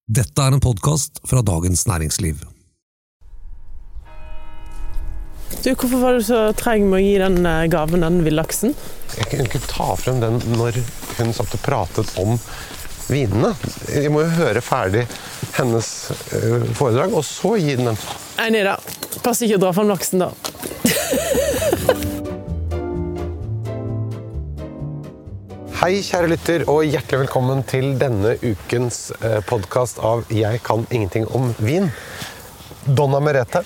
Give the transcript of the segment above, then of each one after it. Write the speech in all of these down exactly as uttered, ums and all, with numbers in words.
Dette er en podcast fra Dagens Næringsliv. Du, hvorfor var du så treg med å gi den gaven, den villaksen? Jeg kunne ikke ta frem den når hun satt og pratet om vinene. Jeg må jo høre ferdig hennes foredrag, og så gi den den. Nei, nei da. Pass ikke å dra frem laksen da. Hei, kjære lytter, og hjertelig velkommen til denne ukens podcast av Jeg kan ingenting om vin. Donna Merete.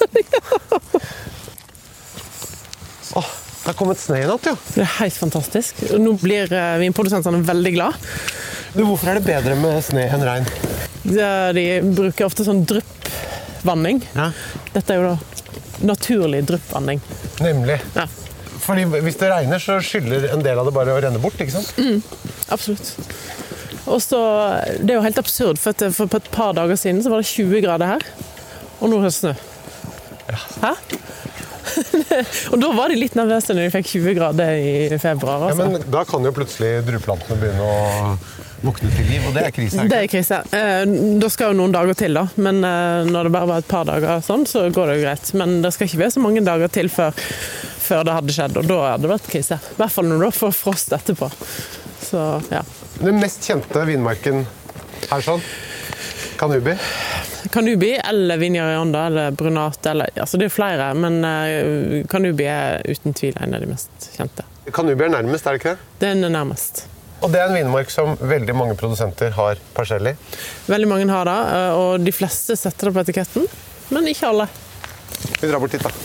Åh, det har kommet snø i natt, jo. Det er helt fantastisk. Nå blir vinprodusentene veldig glad. Du, hvorfor er det bedre med snø enn regn? De bruker ofte sånn dryppvanning. Ja. Dette er jo da naturlig dryppvanning. Nemlig. Ja. Fordi hvis det regner, så skylder en del av det bare å renne bort, ikke sant? Mm, absolutt. Og så, det er jo helt absurd, for, at for på et par dager siden så var det tjue grader her, og nå er det snø. Ja. Hæ? Og da var de litt nervøse når de fikk tjue grader i februar. Altså. Ja, men da kan jo plutselig drueplantene begynne å våkne til liv, og det er krise. Det er krise. Eh, da skal jo noen dager til da, men eh, når det bare var et par dager sånn, så går det jo greit. Men det skal ikke være så mange dager til før, før det hadde skjedd, og da hadde det vært krise. I hvert fall når du får frost etterpå. Så, ja. Den mest kjente vinmarken er sånn? Canubi? Canubi, eller Viña Rionda, eller Brunat, eller, altså det er flere, men eh, Canubi er uten tvil en av de mest kjente. Canubi er nærmest, er det ikke det? Den er nærmest. Og det er en vinmark som veldig mange produsenter har parsell i. Veldig mange har det, og de fleste setter det på etiketten, men ikke alle. Vi drar bort hit da.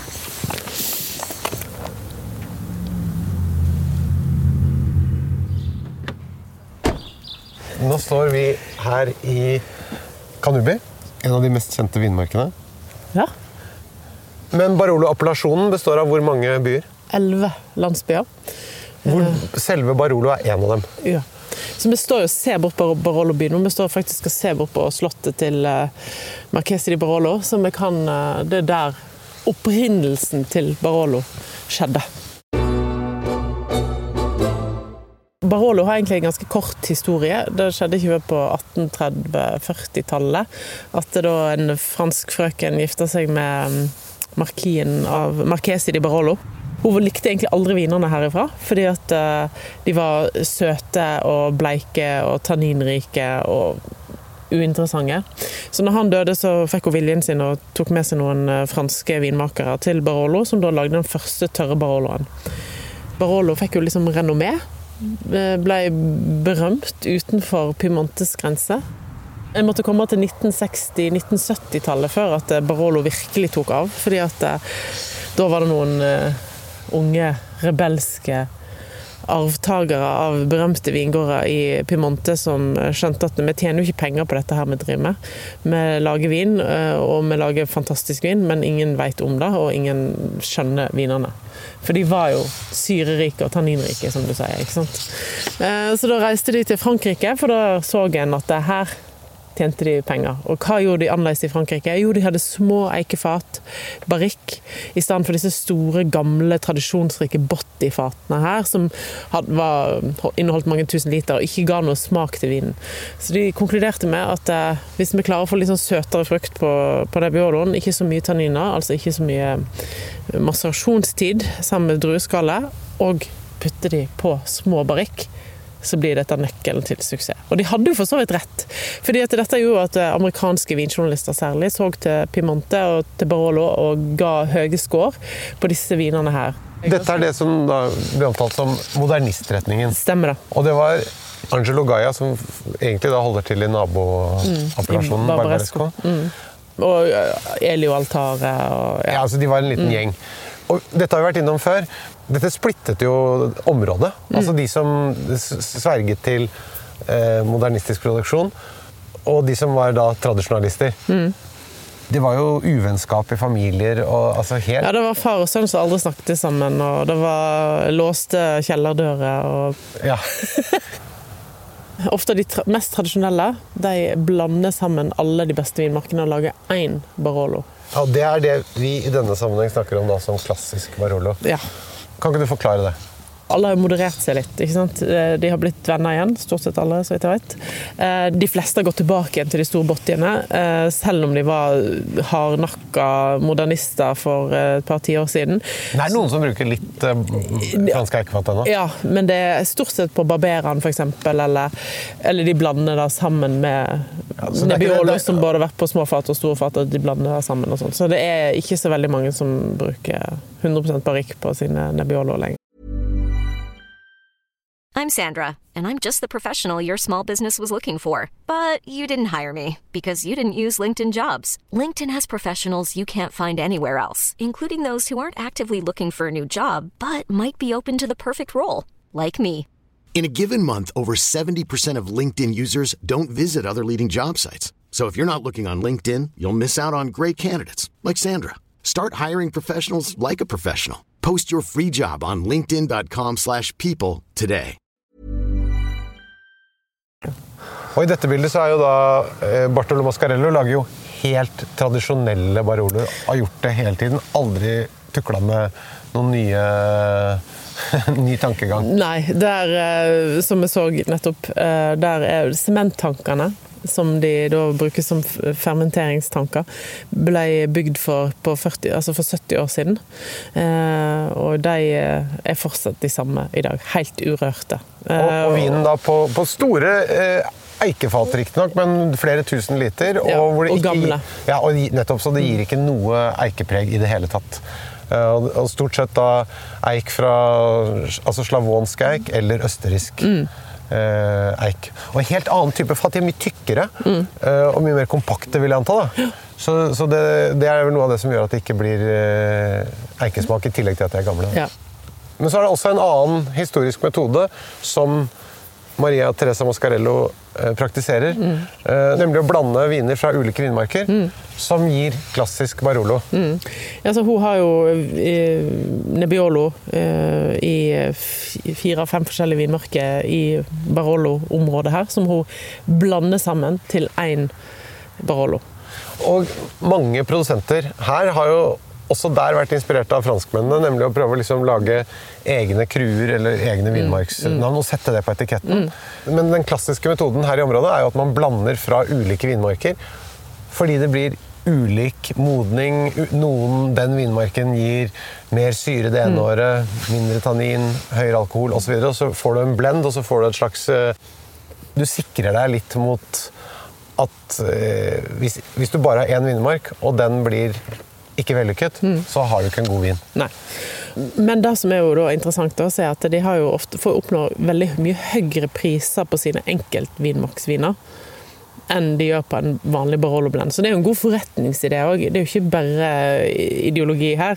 Nå står vi her i Canubi, en av de mest kjente vinmarkene. Ja. Men Barolo-appellasjonen består av hvor mange byer? Elleve landsbyer. Hvor selve Barolo er en av dem. Ja. Så vi står jo og ser bort på Barolo-byen, og vi står faktisk og ser bort på slottet til Marchese di Barolo, som vi kan, det er der opprinnelsen til Barolo skjedde. Barolo har egentlig en ganske kort historie. Det skjedde ikke på atten tretti-førti-tallet, at da en fransk frøken gifta seg med markien av Marchese di Barolo. Hun likte egentlig aldri vinerne herifra, fordi at de var søte og bleike og tanninrike og uinteressante. Så når han døde, så fikk hun viljen sin og tok med seg noen franske vinmakere til Barolo, som da lagde den første tørre Baroloen. Barolo fikk jo liksom renommé, ble berømt utenfor Piemontes grense. Jeg måtte komme til nitten seksti til nitten sytti-tallet før at Barolo virkelig tok av, fordi at da var det noen unge, rebelske arvtagere av berømte vingårder i Piemonte som skjønte at vi tjener jo ikke penger på dette her vi driver med. Vi lager vin, og vi lager fantastisk vin, men ingen vet om det, og ingen skjønner vinene. For de var jo syrerike og tanninrike, som du sier, ikke sant? Så da reiste de til Frankrike, for da så en at det her tjente de penger. Og hva gjorde de annerledes i Frankrike? Jo, de hadde små eikefat, barrikk, i stedet for disse store, gamle, tradisjonsrike botti-fatene her, som hadde, var, inneholdt mange tusen liter og ikke ga noe smak til vinen. Så de konkluderte med at eh, hvis vi klarer å få litt sånn søtere frukt på, på Nebbioloen, ikke så mye tanniner, altså ikke så mye macerasjonstid sammen med drueskallet, og putte de på små barrikk, så blir dette nøkkelen til suksess. Og de hadde jo for så vidt rett. Fordi at dette gjorde at amerikanske vinjournalister særlig så til Piemonte og til Barolo og ga høye skår på disse vinene her. Dette er det som da ble omtalt som modernistretningen. Stemmer det. Og det var Angelo Gaia som egentlig da holder til i naboappellasjonen mm, Barbaresco. Mm. Og Elio Altare. Og, ja. ja, altså de var en liten mm. gjeng. Og dette har vi vært innom før. Dette splittet jo området. Mm. Altså de som sverget til eh, modernistisk produksjon, og de som var da tradisjonalister. Mm. Det var jo uvennskap i familier, og altså helt... Ja, det var far og sønn som aldri snakket sammen, og det var låste kjellerdører, og... Ja. Ofte de tra- mest tradisjonelle, de blander sammen alle de beste vinmarkene og lager én Barolo. Ja, det er det vi i denne sammenheng snakker om da som klassisk Barolo. Ja. Kan ikke du forklare det? alle har moderert seg litt, ikke sant? De har blitt venner igjen, stort sett alle, så vidt jeg vet. De fleste har gått tilbake igjen til de store bottiene, selv om de var hardnakka modernister for et par ti år siden. Det er noen som bruker litt uh, fransk eikefat ennå. Ja, men det er stort sett på barbereren for eksempel, eller, eller de blander det sammen med ja, Nebbiolo, som både har vært på små fat og store fat, og de blander det sammen og sånt. Så det er ikke så veldig mange som bruker hundre prosent barrique på sine Nebbiolo lenger. I'm Sandra, and I'm just the professional your small business was looking for. But you didn't hire me because you didn't use LinkedIn Jobs. LinkedIn has professionals you can't find anywhere else, including those who aren't actively looking for a new job, but might be open to the perfect role, like me. In a given month, over seventy percent of LinkedIn users don't visit other leading job sites. So if you're not looking on LinkedIn, you'll miss out on great candidates, like Sandra. Start hiring professionals like a professional. Post your free job on linkedin.com slash people today. Og i dette bildet så er jo da eh, Bartolo Mascarello lager jo helt tradisjonelle Baroloer, har gjort det hele tiden, aldri tukla med noen nye ny tankegang. Nei, der, eh, som vi så nettopp, eh, der er sementtankene, som de da bruker som fermenteringstanker, ble bygd for, på førti, altså for sytti år siden. Eh, og de er fortsatt de samme i dag, helt urørte. Eh, og, og vinen da på, på store eh, eikefat riktig nok, men flere tusen liter. Og, ja, hvor det og ikke, gamle. Ja, og nettopp, så det gir ikke noe eikepreg i det hele tatt. Uh, og stort sett da eik fra altså slavonsk eik eller østerriksk mm. uh, eik. Og en helt annen type fat, de er mye tykkere mm. uh, og mye mer kompakte, vil jeg anta da. Så, så det, det er vel noe av det som gjør at det ikke blir uh, eikesmak i tillegg til at de er gamle. Ja. Men så er det også en annen historisk metode som Maria Teresa Mascarello eh, praktiserer, mm. eh, nemlig å blande viner fra ulike vinmarker, mm. som gir klassisk Barolo. Mm. Ja, så hun har jo eh, Nebbiolo eh, i fire-fem forskjellige vinmarker i Barolo-området her, som hun blander sammen til en Barolo. Og mange produsenter her har jo også der vært inspirert av franskmennene, nemlig å prøve å liksom lage egne kruer eller egne vinmarksnavn og sette det på etiketten. Mm. Men den klassiske metoden her i området er jo at man blander fra ulike vinmarker, fordi det blir ulik modning. Noen, den vinmarken gir mer syre det ene året, mindre tannin, høyere alkohol og så videre, og så får du en blend, og så får du et slags... Du sikrer deg litt mot at eh, hvis, hvis du bare har en vinmark, og den blir ikke vellykket, mm. så har du ikke en god vin. Nei. Men det som er jo da interessant å se, at de har jo ofte får oppnå veldig mye høyere priser på sine enkeltvinmarksviner enn de gjør på en vanlig Barolo-blend. Så det er jo en god forretningsidé også. Det er jo ikke bare ideologi her.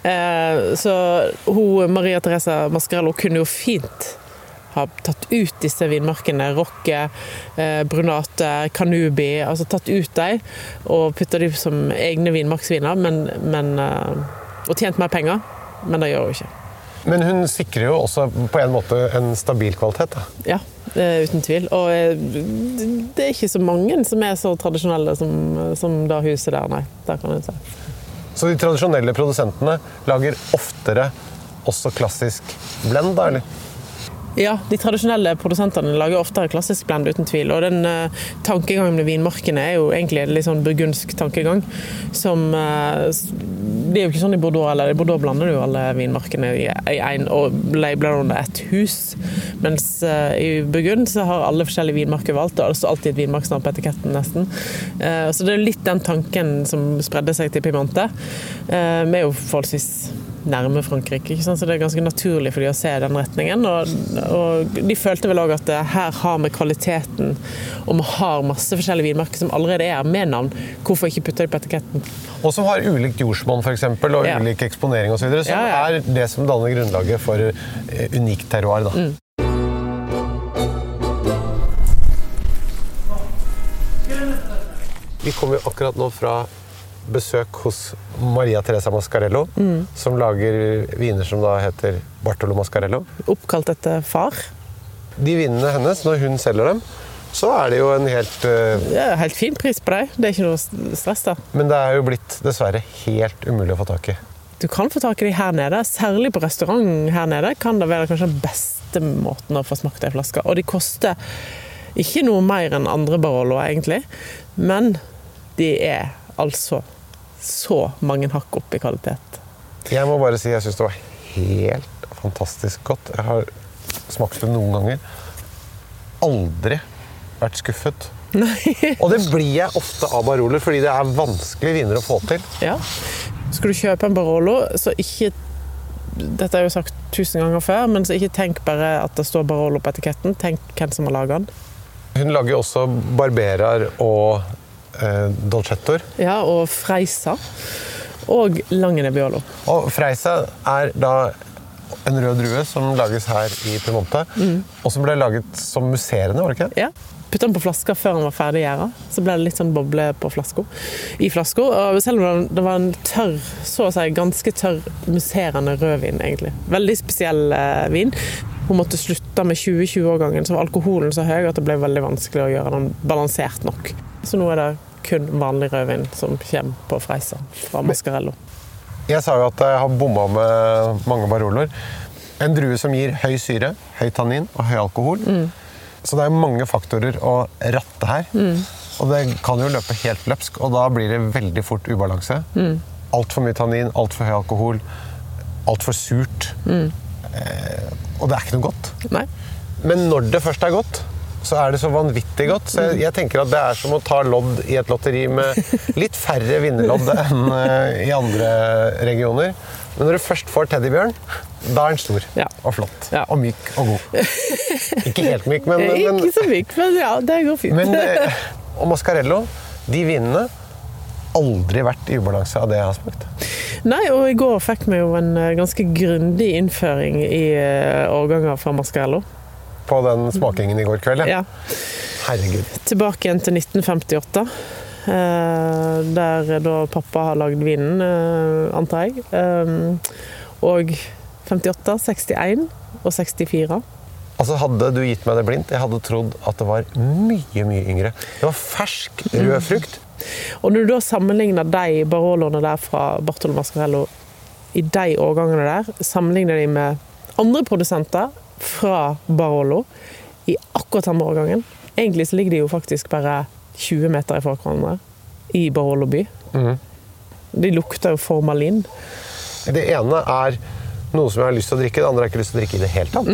Så hun, Maria Teresa Mascarello, kunne jo fint har tatt ut disse vinmarkene, Rocche, eh, Brunate, Canubi, altså tatt ut dem og puttet dem som egne vinmarksviner, men, men, eh, og tjent mer penger, men det gjør hun ikke. Men hun sikrer jo også på en måte en stabil kvalitet, da. Ja, eh, uten tvil. Og eh, det er ikke så mange som er så tradisjonelle som, som da huset der, nei. Der kan jeg si. Så de tradisjonelle produsentene lager oftere også klassisk blend, da, eller? Ja, de tradisjonelle produsentene lager oftere klassisk blend uten tvil, og den uh, tankegangen med vinmarkene er jo egentlig en litt sånn burgundsk tankegang, som uh, det er jo ikke sånn i Bordeaux, eller i Bordeaux blander du jo alle vinmarkene i, i en, og labeler under et hus, mens uh, i Burgund så har alle forskjellige vinmarker valgt, og det står alltid et vinmarksnavn på etiketten nesten. Uh, så det er litt den tanken som spredde seg til Piemonte. Uh, vi er jo forholdsvis nærme Frankrike, ikke sant? Så det er ganske naturlig for de å se den retningen, og, og de følte vel også at her har vi kvaliteten, og vi har masse forskjellige vinmarker som allerede er med navn. Hvorfor ikke putte det på etiketten? Og som har ulikt jordsmonn for eksempel, og ja. ulik eksponering og så videre, som ja, ja. er det som danner grunnlaget for unikt terroir, da. Mm. Vi kommer jo akkurat nå fra besøk hos Maria Teresa Mascarello, mm. som lager viner som da heter Bartolo Mascarello. Oppkalt etter far. De vinene hennes, når hun selger dem, så er det jo en helt... Uh... Ja, helt fin pris på deg. Det er ikke noe stress da. Men det er jo blitt dessverre helt umulig å få tak i. du kan få tak i de her nede, særlig på restaurant her nede, kan det være kanskje den beste måten å få smakt de flasker. Og de koster ikke noe mer enn andre Barolo egentlig, men de er altså så mange hakk opp i kvalitet. Jeg må bare si, jeg synes det var helt fantastisk godt. Jeg har smakt det noen ganger. Aldri vært skuffet. Nei. Og det blir jeg ofte av Baroler, fordi det er vanskelig viner å få til. Ja. Skal du kjøpe en Barolo, så ikke, dette har jeg jo sagt tusen ganger før, men så ikke tenk bare at det står Barolo på etiketten, tenk hvem som har laget den. Hun lager jo også Barberar og eh, Dolcettor. Ja, og Freisa, og Lange Nebbiolo. Og Freisa er da en rød drue som lages her i Piemonte, mm. og som ble laget som musserende, var det ikke? Ja. Puttet den på flaska før den var ferdig gjæret, så ble det litt sånn boble på flasko, i flasko. Og selv om det var en tørr, så å si, ganske tørr, musserende rødvin, egentlig. Veldig spesiell eh, vin. Hun måtte slutte med tjue tjue-årgangen, så var alkoholen så høy at det ble veldig vanskelig å gjøre den balansert nok. Så nå er det kun vanlig rødvin som kommer på Freisa fra Mascarello. Jeg sa jo at jeg har bommet med mange Baroler. En drue som gir høy syre, høy tannin og høy alkohol. Mm. Så det er mange faktorer å ratte her. Mm. Og det kan jo løpe helt løpsk, og da blir det veldig fort ubalanse. Mm. Alt for mye tannin, alt for høy alkohol, alt for surt. Mm. Eh, og det er ikke noe godt. Nei. Men når det først er godt, så er det så vanvittig godt. Så jeg, jeg tenker at det er som å ta lodd i et lotteri med litt færre vinnerlodd enn uh, i andre regioner. Men når du først får teddybjørn, da er den stor ja. og flott, ja. og myk og god. Ikke helt myk, men... men ikke så myk, men ja, det går fint. Men, og Mascarello, de vinene, aldri vært i ubalanse av det jeg har smakt. Nei, og i går fikk vi jo en ganske grundig innføring i årganger fra Mascarello. På den smakingen i går kveld, ja. Herregud. Tilbake igjen til nitten femtiåtte. Der da pappa har lagd vinen, antar jeg. Og femtiåtte, sekstién og sekstifire. Altså hadde du gitt meg det blindt, jeg hadde trodd at det var mye, mye yngre. Det var fersk, rød frukt. Og når du da sammenligner de Baroloene der fra Bartolo Mascarello i de årgangene der, sammenligner de med andre produsenter fra Barolo i akkurat samme årgangen. Egentlig så ligger de jo faktisk bare tjue meter ifra hverandre i Barolo by. Mm. De lukter jo formalin. Det ene er noe som jeg har lyst til å drikke, det andre har jeg ikke lyst til å drikke i det hele tatt.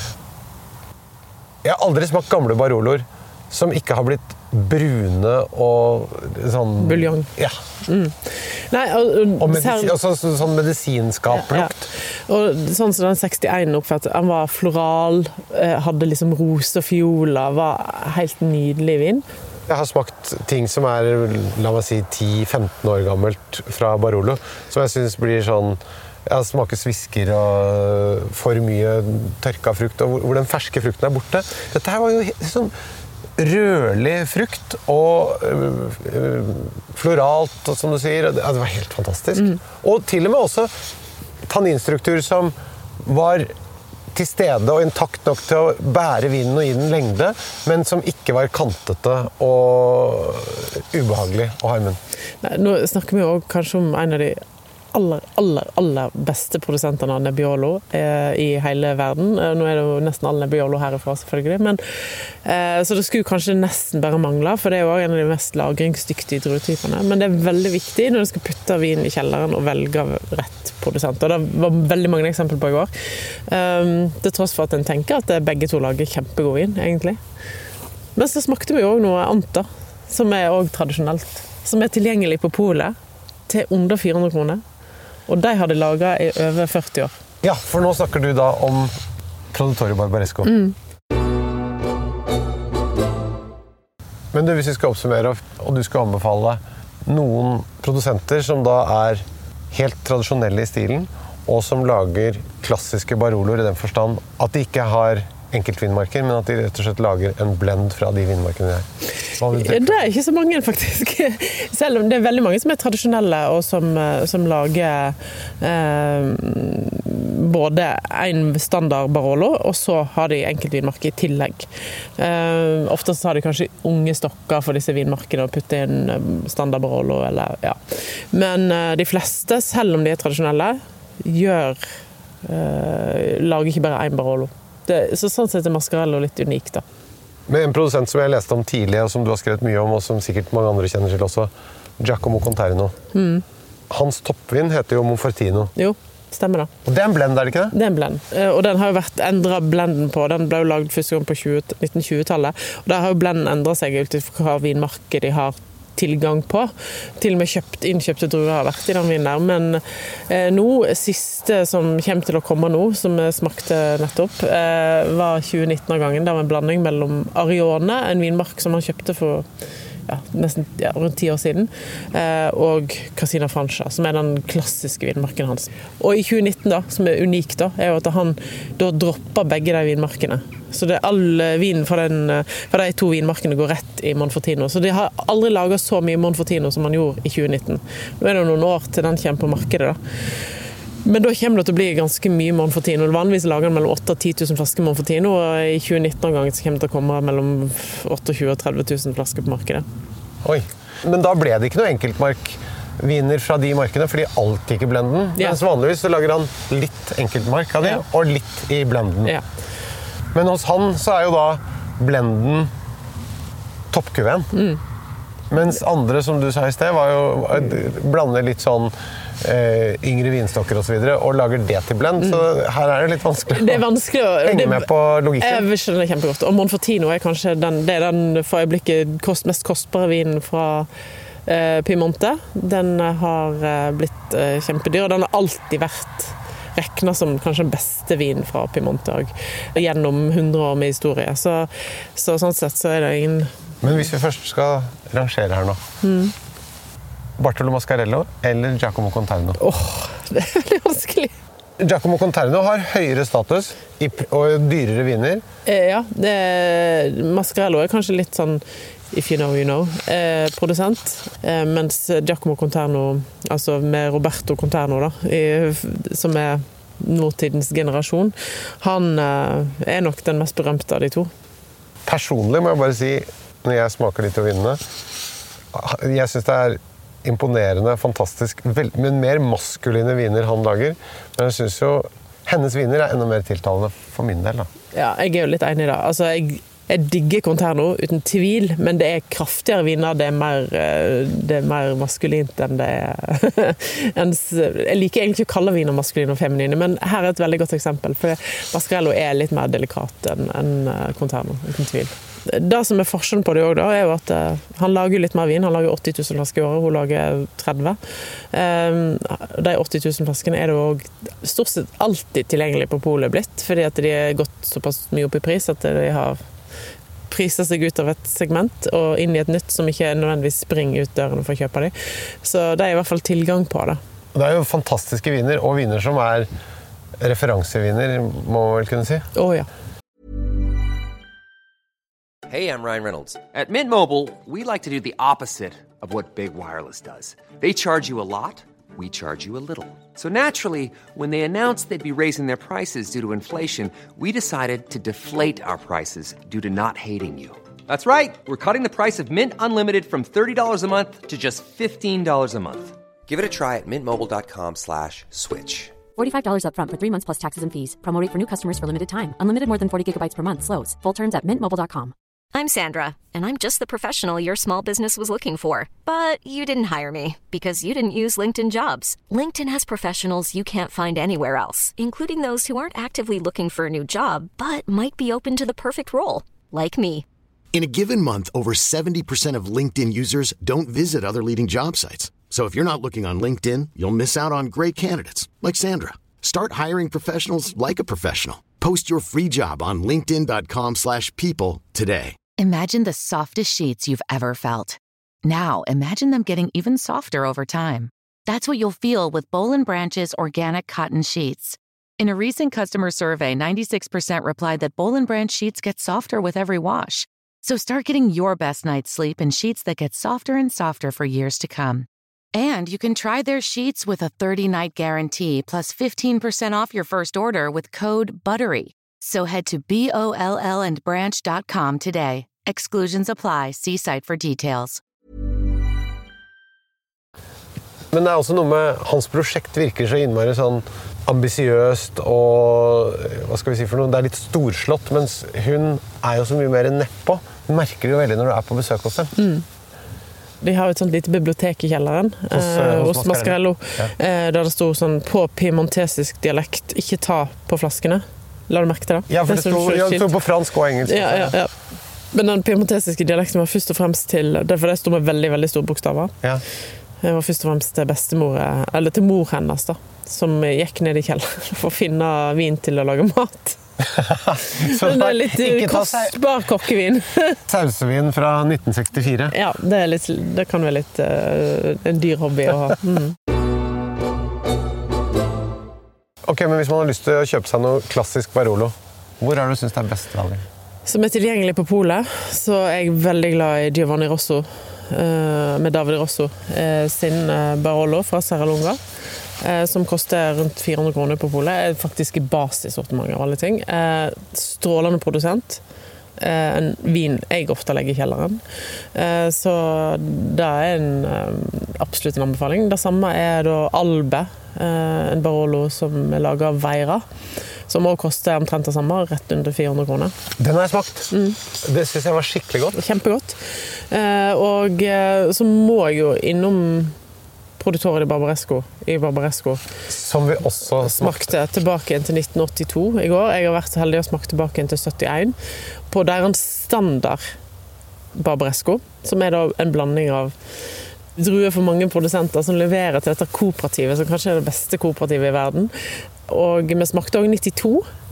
Mm. Jeg har aldri smakt gamle Baroloer som ikke har blitt brune og sånn... Buljong. Ja. Mm. Nei, og, og, og medisin, altså, sånn medisinskaplukt. Ja, ja. Og sånn som den sekstién oppfattet, den var floral, hadde liksom rose og fiola, var helt nydelig vin. Jeg har smakt ting som er, la meg si, ti til femten år gammelt fra Barolo, som jeg synes blir sånn, jeg smaker svisker og for mye tørka frukt, og hvor, hvor den ferske frukten er borte. Dette her var jo sånn rødlig frukt og øh, floralt, som du sier. Det var helt fantastisk. Mm. Og til og med også tanninstruktur som var til stede og intakt nok til å bære vinen og gi den lengde, men som ikke var kantete og ubehagelig å ha i munnen. Nei, nå snakker vi jo kanskje om en av de aller, aller, aller beste produsentene av Nebbiolo eh, i hele verden. Nå er det jo nesten all Nebbiolo herifra, selvfølgelig. Men, eh, så det skulle kanskje nesten bare mangle, for det er jo også en av de mest lagringsdyktige druetypene. Men det er veldig viktig når du skal putte vin i kjelleren og velge rett produsent. Og det var veldig mange eksempler på i går. Um, det tross for at en tenker at begge to lager kjempegod vin, egentlig. Men så smakte vi jo også noe Anta, som er også tradisjonelt. Som er tilgjengelig på polet til under fire hundre kroner. Og de hadde laget i over førti år. Ja, for nå snakker du da om Produttorio Barbaresco. Mm. Men du, hvis vi skal oppsummere, og du skal anbefale noen produsenter som da er helt tradisjonelle i stilen, og som lager klassiske Baroloer i den forstand at de ikke har enkeltvinmarker, men at de rett og slett lager en blend fra de vinmarkene der. Det er ikke så mange, faktisk. Selv om det er veldig mange som er tradisjonelle, og som, som lager eh, både en standard Barolo, og så har de enkeltvinmarker i tillegg. Eh, oftest har de kanskje unge stokker for disse vinmarkene, og putter inn standard Barolo, eller, ja. Men eh, de fleste, selv om de er tradisjonelle, gjør, eh, lager ikke bare en Barolo. Det, så sånn sett er Mascarello litt unik, da. Med en produsent som jeg leste om tidlig, og som du har skrevet mye om, og som sikkert mange andre kjenner til også, Giacomo Conterno. Mm. Hans toppvin heter jo Monfortino. Jo, stemmer da. Og det er en blend, er det ikke det? Det er en blend. Og den har jo vært endret blenden på. Den ble jo laget første gang på nitten tjue-tallet. Og der har jo blenden endret seg ut fra hva vinmarkedet de har tilgang på. Til og med kjøpt, innkjøpte druer har vært i den vinen der. Men eh, nå, siste som kommer til å komme nå, som jeg smakte nettopp, eh, var tjue nitten-årgangen. Det var en blanding mellom Arione, en vinmark som han kjøpte for ja, nesten ja, rundt ti år siden, eh, og Casina Francia, som er den klassiske vinmarken hans. Og i tjue nitten, da, som er unikt, da, er jo at han da dropper begge de vinmarkene. Så det er all vinen fra, den, fra de to vinmarkene går rett i Monfortino. Så de har aldri laget så mye Monfortino som man gjorde i tjue nitten. Nå er det noen år til den kommer på markedet, da. Men da kommer det til å bli ganske mye Monfortino. Vanligvis lager den mellom åtte og ti tusen flasker Monfortino, og i tjue nitten-årgangen så kommer det til å komme mellom tjueåtte og tretti tusen flasker på markedet. Oi, men da ble det ikke noe enkeltmarkviner fra de markene, fordi alt gikk i blenden. Ja. Mens vanligvis så lager han litt enkeltmark av det, ja. Og litt i blenden. Ja. Men hos han så er jo da blenden toppkuven. Mm. Mens andre, som du sa i sted, var jo blander litt sånn eh, yngre vinstokker og så videre, og lager det til blend. Mm. Så her er det litt vanskelig, det er vanskelig å henge med på logikken. Jeg skjønner det kjempegodt. Og Monfortino er kanskje den, det er den for øyeblikket kost, mest kostbare vinen fra eh, Piemonte. Den har eh, blitt eh, kjempedyr, og den har alltid vært rekna som kanskje den beste vinen fra Piemonte gjennom hundre år med historie. Så, så sånn sett så er det ingen... Men hvis vi først skal rangere her nå, mm. Bartolo Mascarello eller Giacomo Conterno? Åh, oh, det er veldig vanskelig. Giacomo Conterno har høyere status og dyrere viner. Eh, ja, det, Mascarello er kanskje litt sånn if you know, you know, eh, produsent. Eh, mens Giacomo Conterno, altså med Roberto Conterno da, i, som er nåtidens generasjon, han eh, er nok den mest berømte av de to. Personlig må jeg bare si, når jeg smaker litt av vinene, jeg synes det er imponerende, fantastisk, men mer maskuline viner han lager. Men jeg synes jo hennes viner er enda mer tiltalende for min del. Da. Ja, jeg er jo litt enig da. Altså, jeg, jeg digger Conterno uten tvil, men det er kraftigere viner, det er mer, det er mer maskulint enn det er. Jeg liker egentlig ikke å kalle viner maskuline og feminine, men her er et veldig godt eksempel, for Mascarello er litt mer delikat enn, enn Conterno, uten tvil. Det som er forskjellen på det også, da, er jo at uh, han lager litt mer vin. Han lager åtti tusen flasker i året, hun lager tretti. Um, de åtti tusen flaskene er det jo stort sett alltid tilgjengelig på polet blitt, fordi at de er gått såpass mye opp i pris at de har priset seg ut av et segment og inn i et nytt som ikke nødvendigvis springer ut dørene for å kjøpe dem. Så det er i hvert fall tilgang på det. Det er jo fantastiske viner, og viner som er referanseviner, må man vel kunne si. Å oh, ja. Hey, I'm Ryan Reynolds. At Mint Mobile, we like to do the opposite of what Big Wireless does. They charge you a lot, we charge you a little. So naturally, when they announced they'd be raising their prices due to inflation, we decided to deflate our prices due to not hating you. That's right. We're cutting the price of Mint Unlimited from thirty dollars a month to just fifteen dollars a month. Give it a try at mintmobile.com slash switch. forty-five dollars up front for three months plus taxes and fees. Promo rate for new customers for limited time. Unlimited more than forty gigabytes per month. Slows full terms at mint mobile dot com. I'm Sandra, and I'm just the professional your small business was looking for. But you didn't hire me because you didn't use LinkedIn Jobs. LinkedIn has professionals you can't find anywhere else, including those who aren't actively looking for a new job, but might be open to the perfect role, like me. In a given month, over seventy percent of LinkedIn users don't visit other leading job sites. So if you're not looking on LinkedIn, you'll miss out on great candidates, like Sandra. Start hiring professionals like a professional. Post your free job on linkedin.com slash people today. Imagine the softest sheets you've ever felt. Now, imagine them getting even softer over time. That's what you'll feel with Boll and Branch's organic cotton sheets. In a recent customer survey, ninety-six percent replied that Boll and Branch sheets get softer with every wash. So start getting your best night's sleep in sheets that get softer and softer for years to come. And you can try their sheets with a thirty-night guarantee plus fifteen percent off your first order with code BUTTERY. So head to B O L L and branch dot com today. Exclusions apply. See site for details. Men det er også noe med hans prosjekt virker så innmari sånn ambisiøst og hva skal vi si for noe, det er litt storslått, mens hun er jo så mye mer nedpå. Du merker det jo veldig når du er på besøk hos dem. Mm. De har et sånt lite bibliotek i kjelleren hos, eh, hos, hos Mascarello, ja. eh, der det stod sånn på piemontesisk dialekt, ikke ta på flaskene. La du merke til det? Ja, for det, det stod, ja, det stod på fransk og engelsk. Ja, ja, ja. Men den piemontesiske dialekten var først og fremst til, derfor det stod med veldig, veldig store bokstaver. Ja. Det var først og fremst til bestemor, eller til mor hennes da, som gikk ned i kjelleren for å finne vin til å lage mat. Så det er litt kostbar kokkevin. Sausevin fra nitten sekstifire. Ja, det, er litt, det kan være litt uh, en dyr hobby å ha. Mm. Ok, men hvis man har lyst til å kjøpe seg noe klassisk Barolo, hvor er det du synes det er best valg? Som er tilgjengelig på polet, så er jeg veldig glad i Giovanni Rosso, uh, med David Rosso, uh, sin uh, Barolo fra Serralunga, uh, som koster rundt fire hundre kroner på polet, er faktisk i basisortiment av alle ting. Uh, strålende produsent, uh, en vin jeg ofte legger i kjelleren, uh, så det er en, uh, absolutt en anbefaling. Det samme er da Albe, uh, en Barolo som er laget av Veira, som også koster omtrent det samme, rett under fire hundre kroner. Den har jeg smakt. Mm. Det synes jeg var skikkelig godt. Kjempegodt. Eh, og eh, så må jeg jo innom Produttore di Barbaresco i Barbaresco. Som vi også smakte. Smakte tilbake til nitten åttito i går. Jeg har vært så heldig å smake tilbake til syttien. På deres standard Barbaresco, som er da en blanding av druer for mange produsenter som leverer til dette kooperativet, som kanskje er det beste kooperativet i verden. Og vi smakte også nittito,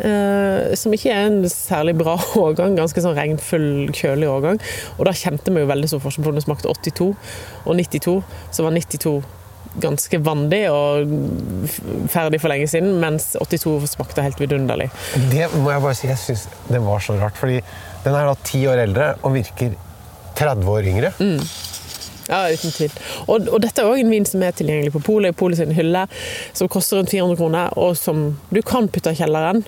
eh, som ikke er en særlig bra årgang, ganske sånn regnfull, kjølig årgang. Og da kjente vi jo veldig stor forskjell på når vi smakte åttito og nittito, så var nittito ganske vandig og ferdig for lenge siden, mens åttito smakte helt vidunderlig. Det må jeg bare si, jeg synes det var så rart, fordi den er da ti år eldre og virker tretti år yngre. Mm. Ja, uten tvil. Og, og dette er også en vin som er tilgjengelig på Polet, i Polet sin hylle, som koster rundt fire hundre kroner, og som du kan putte i kjelleren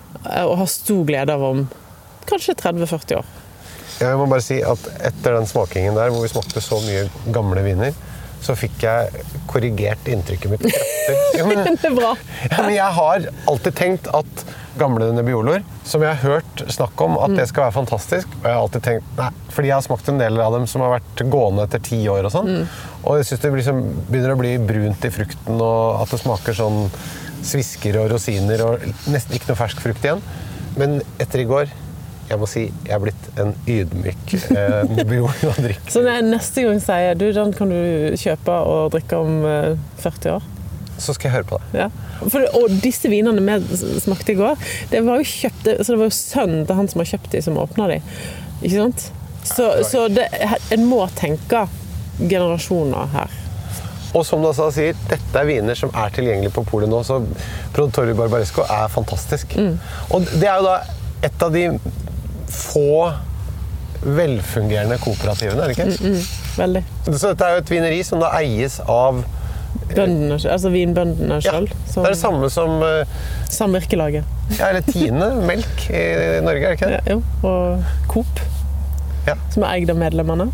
og ha stor glede av om kanskje tretti til førti år. Jeg må bare si at etter den smakingen der, hvor vi smakte så mye gamle viner, så fikk jeg korrigert inntrykket mitt kraftig. Jo, men, det er bra. Ja, men jeg har alltid tenkt at gamle Nebbioloer, som jeg har hørt snakk om at det skal være fantastisk, og jeg har alltid tenkt, nei, fordi jeg har smakt en del av dem som har vært gående etter ti år og sånn, mm. og jeg synes det liksom begynner å bli brunt i frukten, og at det smaker sånn svisker og rosiner, og nesten ikke noe fersk frukt igjen. Men etter i går, jeg må si, jeg er blitt en ydmyk eh, Nebbiolo å drikke. Så neste gang sier jeg, du, den kan du kjøpe og drikke om eh, førti år? Så skal jeg høre på det. Ja. For, og disse vinene vi smakte i går, det var jo kjøpt, så det var jo sønnen til han som har kjøpt de som åpnet de. Ikke sant? Så, så det, en må tenke generasjoner her. Og som du også sier, dette er viner som er tilgjengelige på polet nå, så Produttore di Barbaresco er fantastisk. Mm. Og det er jo da et av de få velfungerende kooperativene, er det ikke? Mm, mm, veldig. Så dette er jo et vineri som da eies av bøndene, altså vinbøndene selv. Ja, det er det samme som samvirkelaget. Ja, eller Tine melk i Norge, er det ikke det? Ja, jo, og Coop, ja. Som er eid av medlemmene.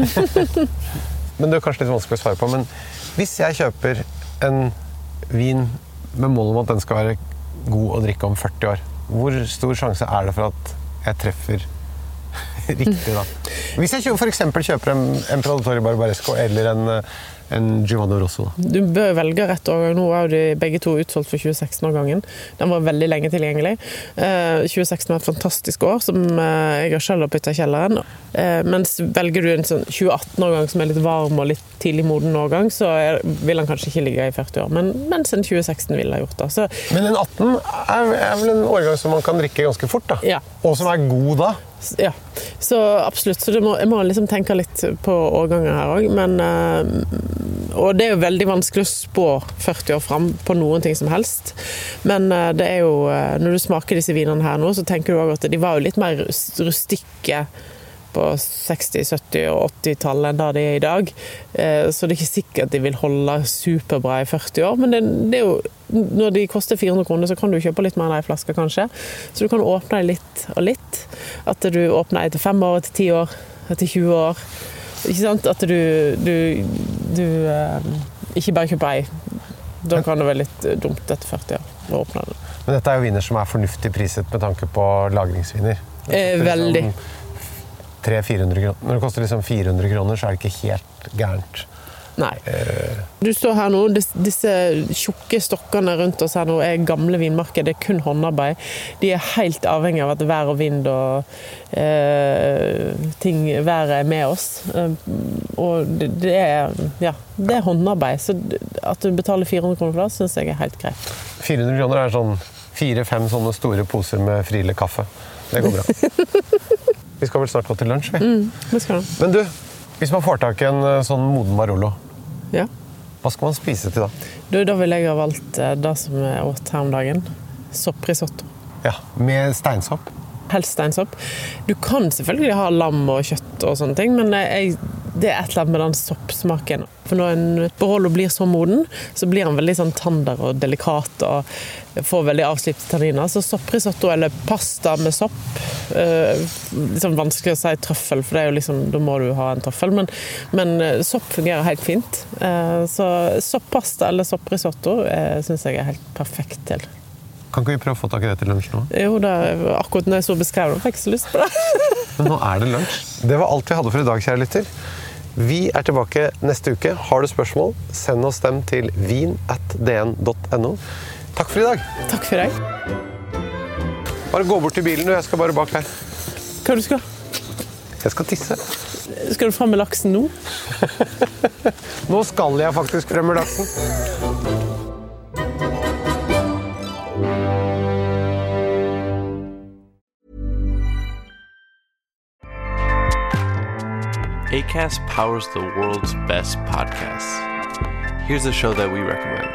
Men det er kanskje litt vanskelig å svare på, men hvis jeg kjøper en vin med mål om at den skal være god å drikke om førti år, hvor stor sjanse er det for at jeg treffer riktig da? Hvis jeg for eksempel kjøper en, en Produttore di Barbaresco eller en en Giovanni Rosso da. Du bør velge rett årgang. Nå er de begge to utsolgt for tjue seksten-årgangen. Den var veldig lenge tilgjengelig. Eh, tjue seksten var et fantastisk år, som eh, jeg har selv har puttet i kjelleren. Eh, mens velger du en sånn tjue atten-årgang som er litt varm og litt tidlig moden årgang, så er, vil den kanskje ikke ligge i førti år. Men, mens en tjue seksten vil ha gjort det. Så, men en atten er, er vel en årgang som man kan drikke ganske fort da? Ja. Og som er god da? Ja, så absolutt. Så må, jeg må liksom tenke litt på årganger her også, men uh, og det er jo veldig vanskelig å spå førti år frem på noen ting som helst. Men det er jo, når du smaker disse vinene her nå, så tenker du også at de var jo litt mer rustikke på seksti-, sytti- og åtti-tallet enn da de er i dag. Så det er ikke sikkert at de vil holde superbra i førti år, men det, det er jo, når de koster fire hundre kroner, så kan du kjøpe litt mer enn en flaske kanskje. Så du kan åpne litt og litt. At du åpner etter fem år, etter ti år, etter tjue år. Ikke sant? At du, du, du eh, ikke bare kjøper ei. Da kan det være litt dumt etter førti år å åpne den. Men dette er jo viner som er fornuftig priset med tanke på lagringsviner. Eh, veldig. tre hundre til fire hundre kroner. Når det koster liksom fire hundre kroner, så er det ikke helt gærent. Nei. Du står her nå, disse tjukke stokkene rundt oss her nå er gamle vinmarker, det er kun håndarbeid. De er helt avhengig av at vær og vind og eh, ting, været er med oss. Og det, det er, ja, det er håndarbeid, så at du betaler fire hundre kroner for det, synes jeg er helt greit. fire hundre kroner er sånn fire-fem sånne store poser med Friele kaffe. Det går bra. Vi skal vel snart gå til lunsj, vi. Mm, det skal vi. Men du, hvis man får tak i en sånn moden Barolo, ja. Hva skal man spise til da? Du, da vil jeg ha valgt det som er åt her om dagen. Sopprisotto. Ja, med steinsopp. Helst steinsopp. Du kan selvfølgelig ha lam og kjøtt og sånne ting, men jeg, det er et eller annet med den soppsmaken. For når en Barolo blir så moden, så blir han veldig sånn tander og delikat og får veldig avslipte tanniner. Så sopprisotto eller pasta med sopp, eh, liksom vanskelig å si trøffel, for det er jo liksom, da må du ha en trøffel, men, men sopp fungerer helt fint. Eh, så sopppasta eller sopprisotto eh, synes jeg er helt perfekt til. Kan ikke vi prøve å få tak i det til lunsj nå? Jo, det er akkurat når jeg så beskrevet, jeg fikk ikke så lyst på det. Men nå er det lunsj. Det var alt vi hadde for i dag, kjære lytter. Vi er tilbake neste uke. Har du spørsmål, send oss dem til vin at d n punktum n o. Takk for i dag. Takk for deg. Bare gå bort til bilen, og jeg skal bare bak her. Hva du skal? Jeg skal tisse. Skal du frem med laksen nå? Nå skal jeg faktisk frem med laksen. Acast powers the world's best podcasts. Here's a show that we recommend.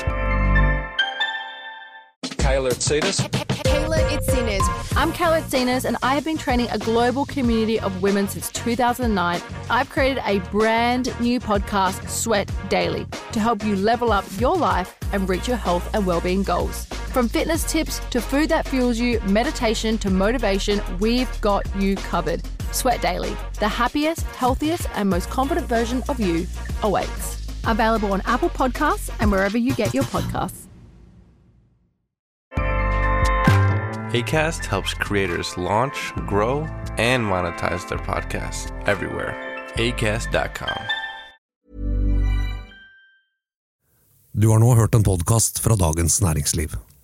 Kayla Itsinas. Kayla Itsinas. I'm Kayla Itsinas, and I have been training a global community of women since two thousand nine. I've created a brand new podcast, Sweat Daily, to help you level up your life and reach your health and well-being goals. From fitness tips to food that fuels you, meditation to motivation, we've got you covered. Sweat Daily, the happiest, healthiest, and most confident version of you awaits. Available on Apple Podcasts and wherever you get your podcasts. Acast helps creators launch, grow, and monetize their podcasts everywhere. acast dot com. Du har nå hørt en podcast fra Dagens Næringsliv.